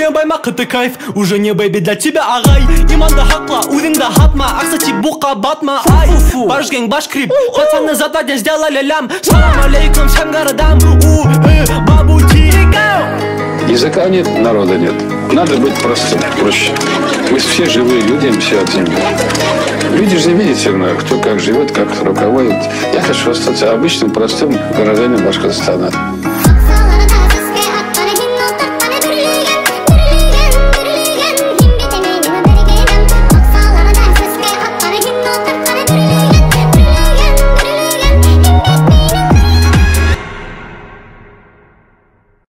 Күлген баймақыты кайф, уже не бэйби для тебя ағай. Иманды хақла, өзіңді хатма, ақса тип бұққа батма. Ай, баш гэнг, баш крип, пацаны за 2 дня сделали лям. Салам алейкум, всем городам, бабу тирикау. Языка нет, народа нет. Надо быть простым, проще. Мы все живые люди, все от земли. Люди же видите, кто как живет, как руководит. Я хочу остаться обычным, простым гражданином Башкортостана.